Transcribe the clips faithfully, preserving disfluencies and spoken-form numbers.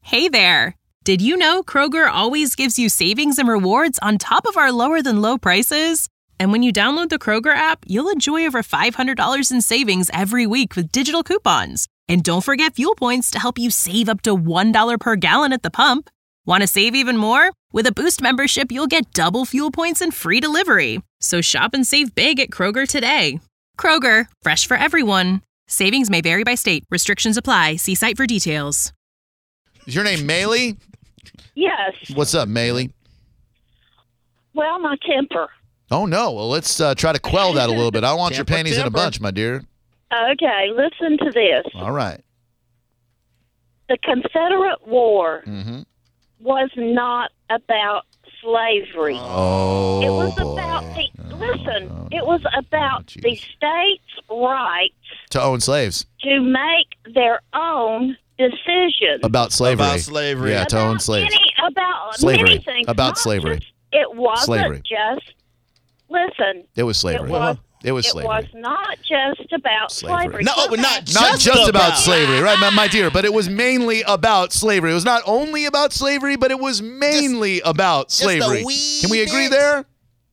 Hey there! Did you know Kroger always gives you savings and rewards on top of our lower-than-low prices? And when you download the Kroger app, you'll enjoy over five hundred dollars in savings every week with digital coupons. And don't forget fuel points to help you save up to one dollar per gallon at the pump. Want to save even more? With a Boost membership, you'll get double fuel points and free delivery. So shop and save big at Kroger today. Kroger, fresh for everyone. Savings may vary by state. Restrictions apply. See site for details. Is your name Maylee? Yes. What's up, Maylee? Well, my temper. Oh, no. Well, let's uh, try to quell that a little bit. I don't want Temper, your panties in a temper. bunch, my dear. Okay, listen to this. All right. The Confederate War Mm-hmm. was not about slavery. Oh, it was boy. about the Oh, listen. oh, It was about jeez. the states' right To own slaves. to make their own decisions About slavery. About slavery. Yeah, to about own slaves. Any, about Slavery. many things. About not slavery. just- it wasn't Slavery. just. Listen. It was slavery. It was. It was It slavery. was not just about Slavery. slavery. No, Go but not back- just Not just about about- slavery, right, my, my dear, but it was mainly about slavery. It was not only about slavery, but it was mainly about just a slavery. wee Can we agree bit. there?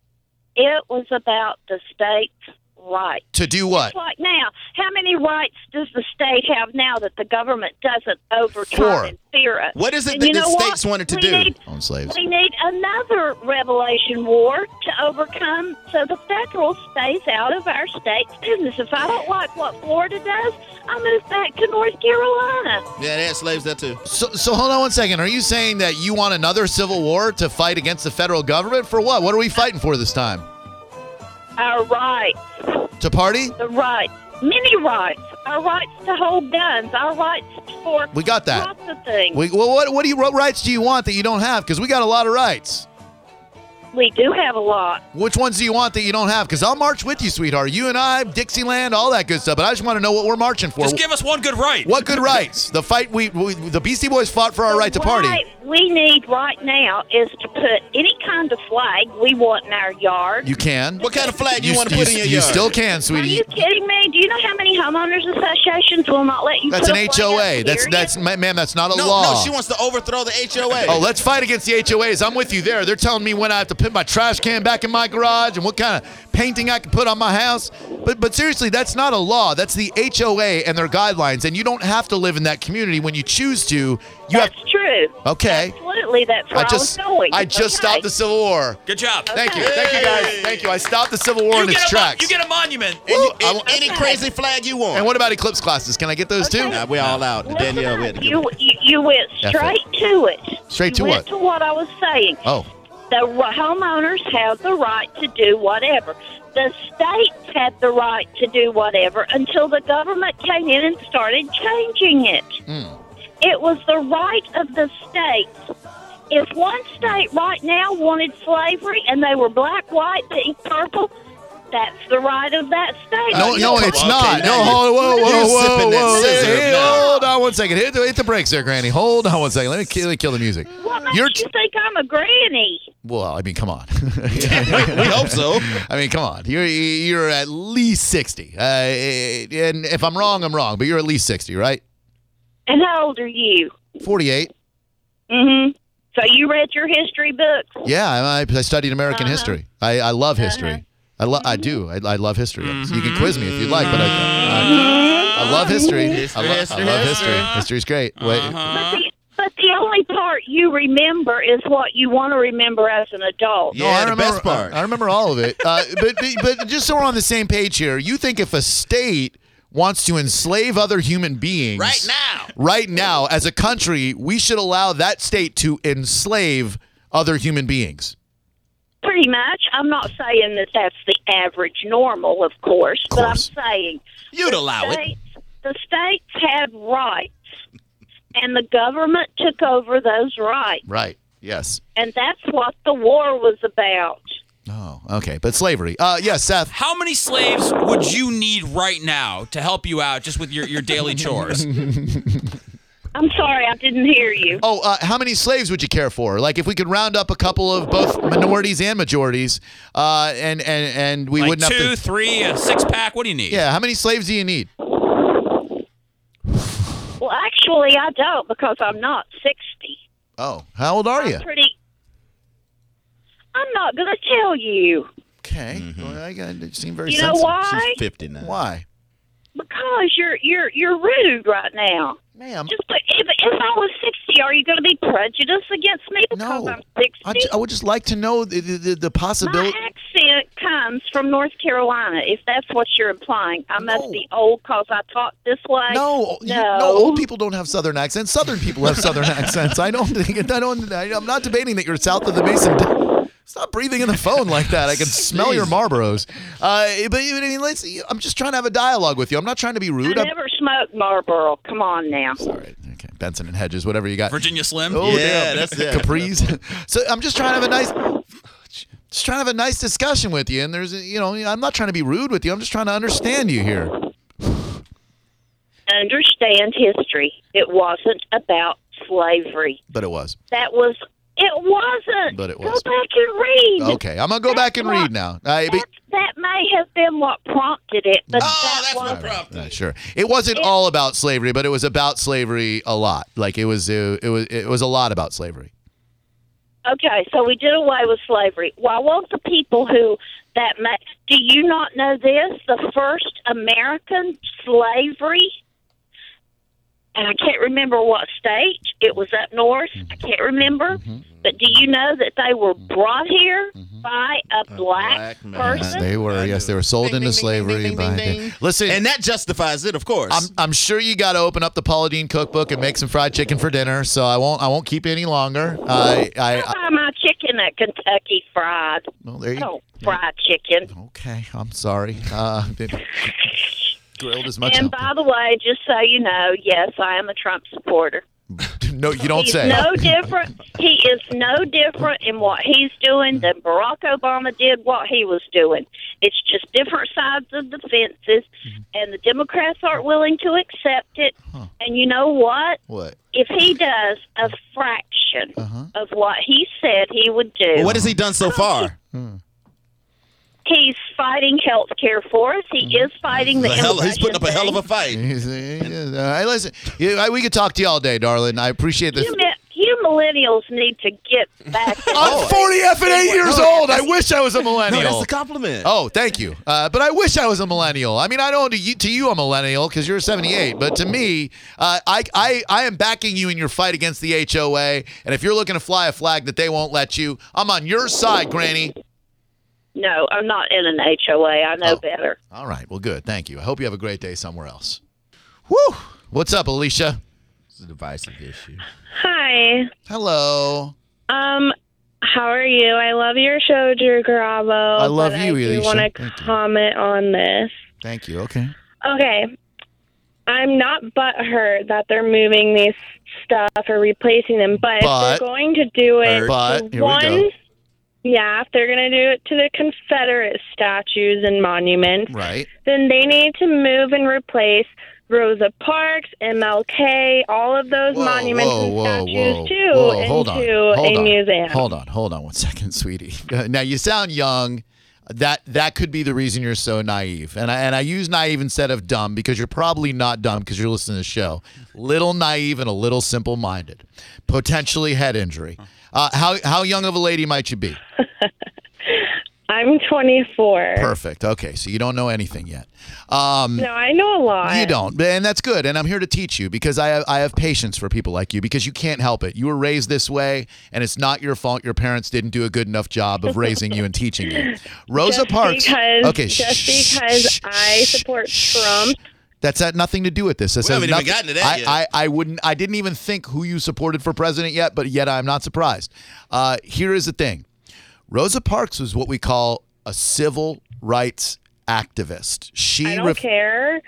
It was about the state's right. To do what? It's like now, how many rights does the state have now that the government doesn't overturn Four. and fear us? What is it And that you the know states what? wanted to we do? Need, Own slaves. we need another Revelation War to overcome so the federal stays out of our state's business. If I don't like what Florida does, I'll move back to North Carolina. Yeah, they had slaves there too. So, so hold on one second. Are you saying that you want another civil war to fight against the federal government? For what? What are we fighting for this time? Our rights, To party? the rights, many rights, our rights to hold guns, our rights for We got that. lots of things. We, well, what, what, do you, what rights do you want that you don't have? Because we got a lot of rights. We do have a lot. Which ones do you want that you don't have? Because I'll march with you, sweetheart. You and I, Dixieland, all that good stuff. But I just want to know what we're marching for. Just give us one good right. What good rights? The fight we, we the Beastie Boys fought for our The right to party. right we need right now is to put any kind of flag we want in our yard. You can. What kind of flag you, You, want to you, put in your you yard? still can, Are sweetie. you kidding me? Do you know how many homeowners associations will not let you That's put an a H flag O up, A. That's period? that's ma- ma'am. That's not a No, law. no, she wants to overthrow the H O A. Oh, let's fight against the H O As. I'm with you there. They're telling me when I have to put my trash can back in my garage and what kind of painting I can put on my house. But but seriously, that's not a law. That's the H O A and their guidelines. And you don't have to live in that community when you choose to. You That's have. true. Okay. Absolutely, that's where I I, just was going. I just Okay. stopped the Civil War. Good job. Thank you. Okay. Thank you guys. Thank you. I stopped the Civil War You in its get, a mon- tracks. you get a monument. And you- Woo, I and want- any Okay. crazy flag you want. And what about eclipse classes? Can I get those too? Okay. Nah, we're all out. Listen Danielle, we had up. to give you, you you went F straight to it. Straight to you what? went to what I was saying. Oh. The r- homeowners have the right to do whatever. The states had the right to do whatever until the government came in and started changing it. Mm. It was the right of the states. If one state right now wanted slavery and they were black, white, pink, purple, that's the right of that state. No, Uh, no, you- it's okay, not. now No, you- hold, whoa, you're whoa, whoa, sipping that whoa. scissor Hey, now. hold on one second. Hit the, hit the brakes there, Granny. Hold on one second. Let me kill, let me kill the music. What makes You're you t- think I'm a granny? Well, I mean, come on. we hope so. I mean, come on. You're you're at least sixty. Uh, and if I'm wrong, I'm wrong. But you're at least sixty, right? And how old are you? forty-eight. Mm-hmm. So you read your history books? Yeah, I, I studied American Uh-huh. history. I, I love history. Uh-huh. I lo- I do. I, I love history. So you can quiz me if you'd like, but I, I, I love history. History, I, lo- history, I love history. history. History's great. Wait. But the, but the only part you remember is what you want to remember as an adult. Yeah, No, I the remember, best part. I, I remember all of it. Uh, but, but but just so we're on the same page here, you think if a state wants to enslave other human beings Right now. right now, as a country, we should allow that state to enslave other human beings? Pretty much. I'm not saying that that's the average normal, of course, Of but I'm course. saying You'd the allow it. states, the states had rights, and the government took over those rights, Right. Yes. and that's what the war was about. Oh, okay. But slavery. Uh, yes, Seth. How many slaves would you need right now to help you out just with your, your daily chores? I'm sorry, I didn't hear you. Oh, uh, how many slaves would you care for? Like, if we could round up a couple of both minorities and majorities, uh, and and and we like wouldn't two, have to. three, a six pack? What do you need? Yeah. How many slaves do you need? Well, actually, I don't because I'm not six Oh, how old are you? I'm pretty. I'm not going to tell you. Okay. Mm-hmm. Well, I got it seemed very You know sensitive. why? She's fifty now. Why? Because you're you're you're rude right now. Ma'am. Just but if if I was sixty, are you going to be prejudiced against me because No. I'm sixty? I, ju- I would just like to know the, the, the possibility. My accent comes from North Carolina, if that's what you're implying. I must No. be old because I talk this way. No, you, No. no, old people don't have Southern accents. Southern people have Southern accents. I don't think. I don't. I, I'm not debating that you're south of the Mason. Stop breathing in the phone like that. I can smell your Marlboros. Uh, but I mean, let's. I'm just trying to have a dialogue with you. I'm not trying to be rude. I I'm, never smoked Marlboro. Come on now. all right. Okay. Benson and Hedges, whatever you got. Virginia Slim. Oh, Yeah, damn. that's it. Capris. So I'm just trying to have a nice, just trying to have a nice discussion with you. And there's, a- you know, I'm not trying to be rude with you. I'm just trying to understand you here. Understand history. It wasn't about slavery. But it was. That was. It wasn't. But it was. Go back and read. Okay, I'm gonna go back and read now. Uh, but- That, that may have been what prompted it, but Oh, that that's what wasn't. prompted Uh, it. sure. It wasn't all about slavery, but it was about slavery a lot. Like it was, uh, it was, it was a lot about slavery. Okay, so we did away with slavery. Why won't the people who that ma- do you not know this? The first American slavery, and I can't remember what state. It was up north. I can't remember. But do you know that they were brought here by a black, black man. person? They were, I yes, knew they it. were sold Ding, into ding, ding, slavery. ding, ding, by ding, the- ding. Listen, And that justifies it, of course. I'm I'm sure you got to open up the Paula Deen cookbook and make some fried chicken for dinner. So I won't I won't keep you any longer. I I, I I buy my chicken at Kentucky Fried. well, there I you don't fry chicken. Okay, I'm sorry. Uh, didn't- grilled as much. And by the way, just so you know, yes, I am a Trump supporter. No, you don't He's say. no different. He is no different in what he's doing than Barack Obama did what he was doing. It's just different sides of the fences, and the Democrats aren't willing to accept it. And you know what? What? If he does a fraction Uh-huh. of what he said he would do, Well, what has he done so far? he's fighting health care for us. He is fighting the The hell, he's putting up a hell of a thing. fight. He's- he's- uh, Hey, listen, you, I, we could talk to you all day, darling. I appreciate this. You, mi- you millennials need to get back. in I'm the- forty effing eight years old. I wish I was a No, millennial. that's a compliment. Oh, thank you. Uh, but I wish I was a millennial. I mean, I don't to you, to you I'm a millennial because you're seventy-eight. But to me, uh, I, I I am backing you in your fight against the H O A. And if you're looking to fly a flag that they won't let you, I'm on your side, Granny. No, I'm not in an H O A. I know Oh. better. All right. Well, good. Thank you. I hope you have a great day somewhere else. Woo. What's up, Alicia? It's a divisive issue. Hi. Hello. Um, how are you? I love your show, Drew Garabo. I love but you, I do Alicia. want Thank to you. comment on this. Thank you. Okay. Okay. I'm not butthurt that they're moving these stuff or replacing them, but, But- if they're going to do it, But- to here we one, go. yeah, if they're going to do it to the Confederate statues and monuments, Right. then they need to move and replace Rosa Parks, M L K, all of those Whoa, monuments whoa, and whoa, statues whoa, too whoa, hold on, into hold a on, museum. Hold on, hold on one second, sweetie. Uh, Now you sound young. That that could be the reason you're so naive. And I and I use naive instead of dumb because you're probably not dumb because you're listening to the show. Little naive and a little simple-minded. Potentially head injury. Uh, how how young of a lady might you be? I'm twenty-four. Perfect. Okay, so you don't know anything yet. Um, No, I know a lot. You don't, and that's good. And I'm here to teach you because I have, I have patience for people like you because you can't help it. You were raised this way, and it's not your fault. Your parents didn't do a good enough job of raising you and teaching you. Rosa Just Parks. Because, okay, just shh, because shh, I shh, support shh. Trump. That's had nothing to do with this. This We has haven't even nothing- gotten to that I, yet. I, I wouldn't. I didn't even think who you supported for president yet, but yet I'm not surprised. Uh, here is the thing: Rosa Parks was what we call a civil rights activist. She I don't ref- care.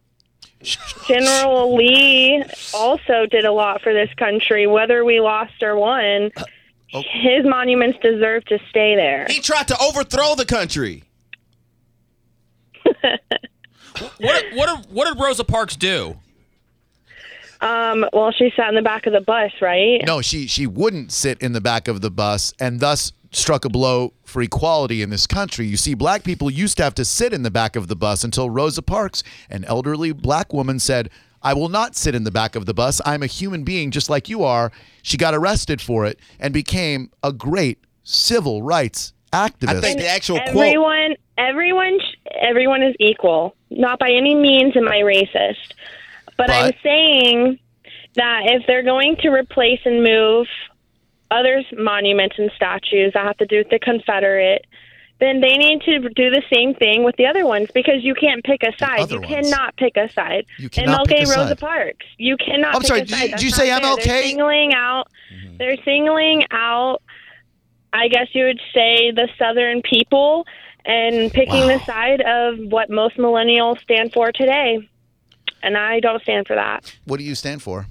General Lee also did a lot for this country, whether we lost or won. oh. His monuments deserve to stay there. He tried to overthrow the country. What what did, what did Rosa Parks do? Um, well, she sat in the back of the bus, right? No, she she wouldn't sit in the back of the bus and thus struck a blow for equality in this country. You see, black people used to have to sit in the back of the bus until Rosa Parks, an elderly black woman, said, I will not sit in the back of the bus. I'm a human being just like you are. She got arrested for it and became a great civil rights activist. I think the actual quote. Everyone, everyone, sh- everyone is equal. Not by any means am I racist, but, But- I'm saying that if they're going to replace and move other monuments and statues that have to do with the Confederate, then they need to do the same thing with the other ones, because you can't pick a side. other You ones. cannot pick a side. You cannot M L K pick a Rosa side. Parks. You cannot. I'm pick sorry, a did side. you- That's did you not say fair. M L K? They're singling out. Mm-hmm. They're singling out. I guess you would say the Southern people, and picking the side of what most millennials stand for today. And I don't stand for that. What do you stand for?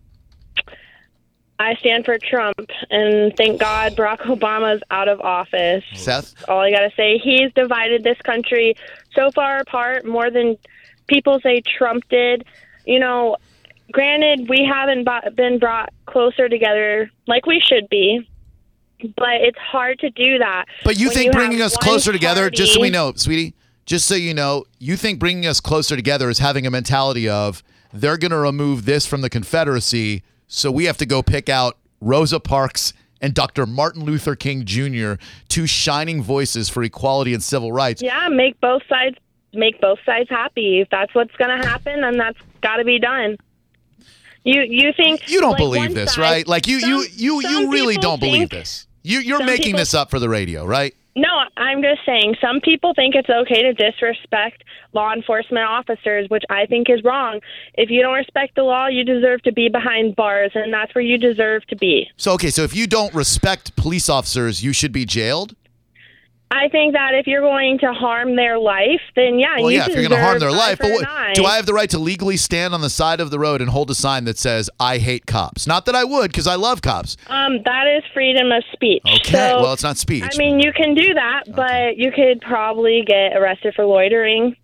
I stand for Trump, and thank God Barack Obama's out of office. Seth? All I got to say, he's divided this country so far apart, more than people say Trump did. You know, granted, we haven't bo- been brought closer together like we should be, but it's hard to do that. But you when think have bringing us one closer together, just so we party- know, sweetie, just so you know, you think bringing us closer together is having a mentality of they're going to remove this from the Confederacy, so we have to go pick out Rosa Parks and Doctor Martin Luther King Junior, two shining voices for equality and civil rights. Yeah, make both sides make both sides happy. If that's what's going to happen, then that's got to be done. You you think You don't like, believe one this, side- right? Like you, you, some- you, some you really people don't believe think- this. You, you're some making people- this up for the radio, right? No, I'm just saying some people think it's okay to disrespect law enforcement officers, which I think is wrong. If you don't respect the law, you deserve to be behind bars, and that's where you deserve to be. So, okay, so if you don't respect police officers, you should be jailed? I think that if you're going to harm their life, then yeah, Well, you yeah, if you're deserve going to harm their eye life, for but an what, eye. do I have the right to legally stand on the side of the road and hold a sign that says, I hate cops? Not that I would, because I love cops. Um, that is freedom of speech. Okay, So, well, it's not speech. I mean, you can do that, but you could probably get arrested for loitering.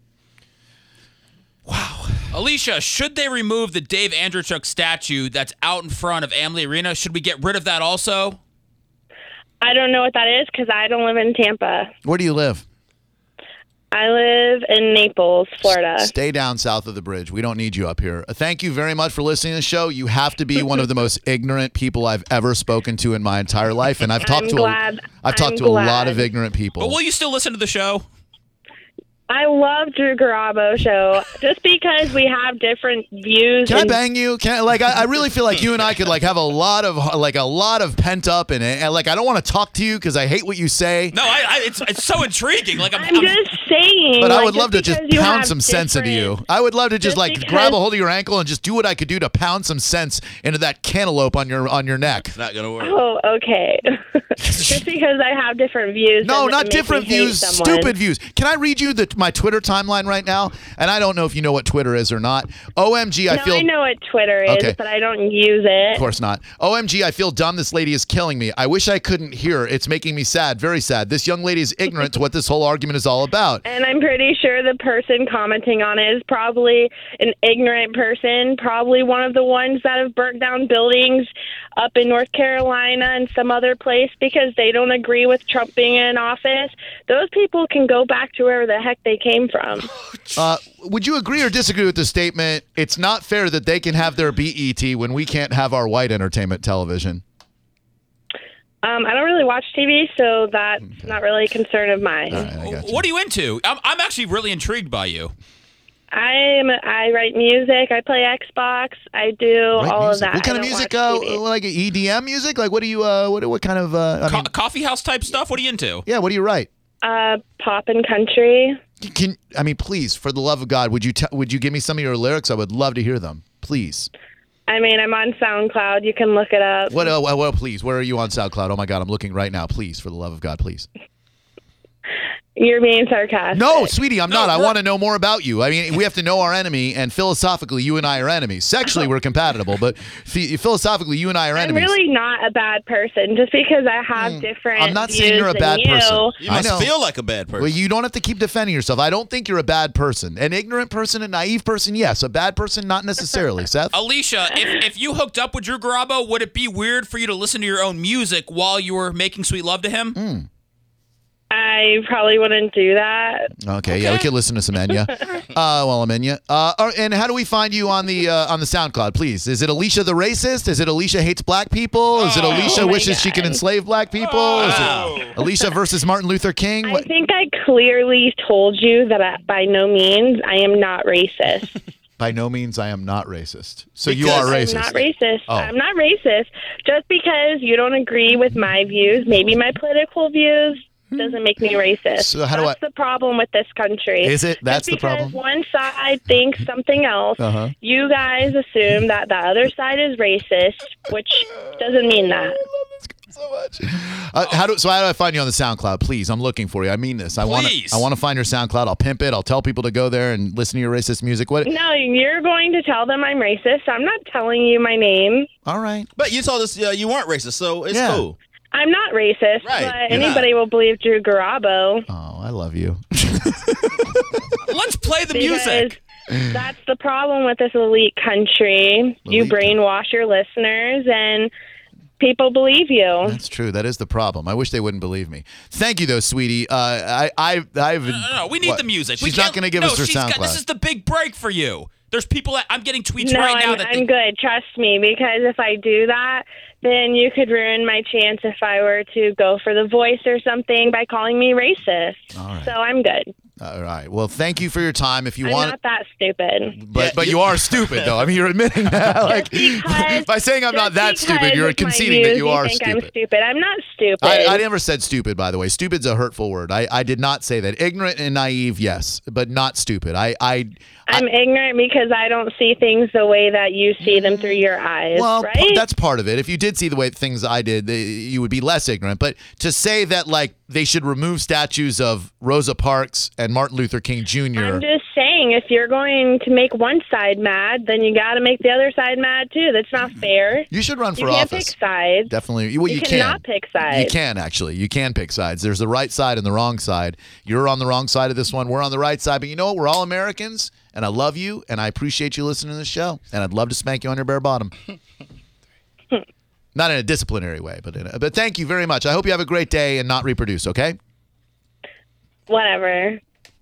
Alicia, should they remove the Dave Andrewchuk statue that's out in front of Amalie Arena? Should we get rid of that also? I don't know what that is because I don't live in Tampa. Where do you live? I live in Naples, Florida. Stay down south of the bridge. We don't need you up here. Uh, Thank you very much for listening to the show. You have to be one of the most ignorant people I've ever spoken to in my entire life, and I've talked I'm to glad. a, I've talked I'm to a lot glad. of ignorant people. But will you still listen to the show? I love Drew Garabo show just because we have different views. Can I and bang you? Can I, like I, I really feel like you and I could like have a lot of like a lot of pent up in it. And like I don't want to talk to you because I hate what you say. No, I, I it's it's so intriguing. Like I'm, I'm just saying. But I like, would love to just because you pound have some sense into you. different- I would love to just, just like because- grab a hold of your ankle and just do what I could do to pound some sense into that cantaloupe on your on your neck. It's not gonna work. Oh, okay. Just because I have different views. No, doesn't not make me different hate views, someone. stupid views. Can I read you the, my Twitter timeline right now? And I don't know if you know what Twitter is or not. O M G, I no, feel. I know what Twitter is, Okay. but I don't use it. Of course not. O M G, I feel dumb. This lady is killing me. I wish I couldn't hear. It's making me sad, very sad. This young lady is ignorant to what this whole argument is all about. And I'm pretty sure the person commenting on it is probably an ignorant person, probably one of the ones that have burnt down buildings up in North Carolina and some other place because they don't agree with Trump being in office. Those people can go back to wherever the heck they came from. Uh, would you agree or disagree with the statement? It's not fair that they can have their B E T when we can't have our white entertainment television. Um, I don't really watch T V, so that's not really a concern of mine. All right, I got you. What are you into? I'm I'm actually really intrigued by you. I'm I write music. I play Xbox. I do Right, all music. of that. What kind I of don't music? watch Uh, T V. like E D M music? Like what do you? Uh, what what kind of? Uh, I Co- mean, coffee house type stuff. What are you into? yeah. What do you write? Uh, pop and country. Can I mean, please, for the love of God, would you te- would you give me some of your lyrics? I would love to hear them. Please. I mean, I'm on SoundCloud. You can look it up. What? Uh, well, well, please. Where are you on SoundCloud? Oh my God, I'm looking right now. Please, for the love of God, please. You're being sarcastic. No, sweetie, I'm No, not. I we're- want to know more about you. I mean, we have to know our enemy, and philosophically, you and I are enemies. Sexually, we're compatible, but ph- philosophically, you and I are I'm enemies. really not a bad person. Just because I have different I'm not views saying you're a than bad you. person. You I must know. feel like a bad person. Well, you don't have to keep defending yourself. I don't think you're a bad person. An ignorant person, a naive person, yes. A bad person, not necessarily. Seth? Alicia, if, if you hooked up with Drew Garabo, would it be weird for you to listen to your own music while you were making sweet love to him? I probably wouldn't do that. Okay, yeah, we can listen to some Enya. uh, well, I'm Enya. Uh, uh, and how do we find you on the uh, on the SoundCloud, please? Is it Alicia the Racist? Is it Alicia Hates Black People? Is it Alicia Oh my Wishes She Can God. Enslave Black People? Is it Alicia versus Martin Luther King? I What- think I clearly told you that I, by no means I am not racist. By no means, I am not racist. So you Because- are I'm racist. not racist. Oh. I'm not racist. Just because you don't agree with my views, maybe my political views, doesn't make me racist. So how do That's the problem with this country. Is it? That's Just the problem? because one side thinks something else, Uh-huh. you guys assume that the other side is racist, which doesn't mean that. So much. Uh, how do so? How do I find you on the SoundCloud? Please, I'm looking for you. I mean this. I want to. Please. I want to find your SoundCloud. I'll pimp it. I'll tell people to go there and listen to your racist music. What? No, you're going to tell them I'm racist. I'm not telling you my name. All right. But you told us uh, you weren't racist, so it's Yeah. cool. I'm not racist, Right, but you're anybody will believe Drew Garabo. Oh, I love you. Let's play the Because music. that's the problem with this elite country. You Elite. brainwash your listeners and people believe you. That's true. That is the problem. I wish they wouldn't believe me. Thank you, though, sweetie. Uh, I, I, I've. No, no, no, we need what? the music. We She's not can't- going to give no, us her she's got- SoundCloud. This is the big break for you. There's people that I'm getting tweets No, right now I'm, that I'm they, good. Trust me, because if I do that, then you could ruin my chance if I were to go for The Voice or something by calling me racist. All right. So I'm good. All right. Well, thank you for your time. If you I'm want, not that stupid. but Yeah, but you- you are stupid, though. I mean, you're admitting that. Like, because- by saying I'm not Just that because stupid, you're with my conceding that views, you are think stupid. I'm stupid. I'm not stupid. I, I never said stupid, by the way. Stupid's a hurtful word. I, I did not say that. Ignorant and naive, yes, but not stupid. I, I I'm ignorant because I don't see things the way that you see them through your eyes, well, right? p- that's part of it. If you did see the way things I did, they, you would be less ignorant. But to say that like they should remove statues of Rosa Parks and Martin Luther King Junior I'm just saying, if you're going to make one side mad, then you got to make the other side mad too. That's not fair. you should run for You can't office. pick sides. Definitely. Well, you, You can. cannot pick sides. You can actually. You can pick sides. There's the right side and the wrong side. You're on the wrong side of this one. We're on the right side. But you know what? We're all Americans, and I love you, and I appreciate you listening to the show. And I'd love to spank you on your bare bottom. Not in a disciplinary way, but in a, but thank you very much. I hope you have a great day and not reproduce. Okay. Whatever.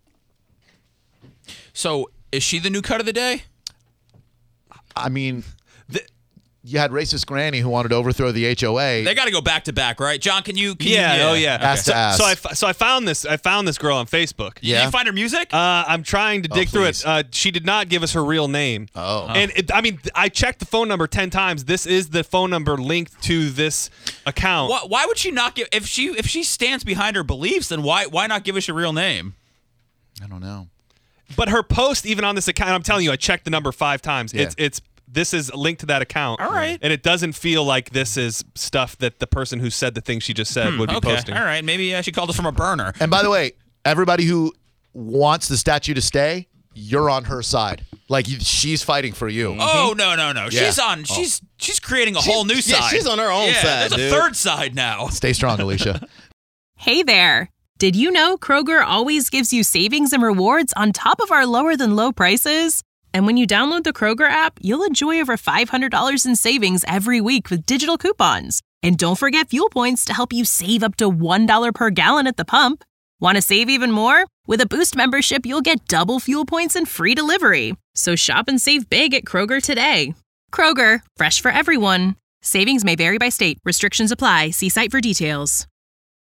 So is she the new cut of the day? I mean, th- you had racist Granny who wanted to overthrow the H O A. They got to go back to back, right? John, can you? Can Yeah, you, oh yeah. Ass to so, ass. so I f- so I found this I found this girl on Facebook. Did Yeah. you find her music? Uh, I'm trying to Oh, dig through please. it. Uh, she did not give us her real name. Oh. And it, I mean, I checked the phone number ten times. This is the phone number linked to this account. why, why would she not give? If she if she stands behind her beliefs, then why why not give us your real name? I don't know. But her post, even on this account, I'm telling you, I checked the number five times. Yeah. It's it's this is linked to that account. All right. And it doesn't feel like this is stuff that the person who said the thing she just said would be Okay, posting. all right. Maybe uh, she called us from a burner. And by the way, everybody who wants the statue to stay, you're on her side. Like you, she's fighting for you. Oh no no no! Yeah. She's on. She's she's creating a whole new yeah, side. she's on her own yeah, side, There's a dude. third side now. Stay strong, Alicia. Hey there. Did you know Kroger always gives you savings and rewards on top of our lower than low prices? And when you download the Kroger app, you'll enjoy over five hundred dollars in savings every week with digital coupons. And don't forget fuel points to help you save up to one dollar per gallon at the pump. Want to save even more? With a Boost membership, you'll get double fuel points and free delivery. So shop and save big at Kroger today. Kroger, fresh for everyone. Savings may vary by state. Restrictions apply. See site for details.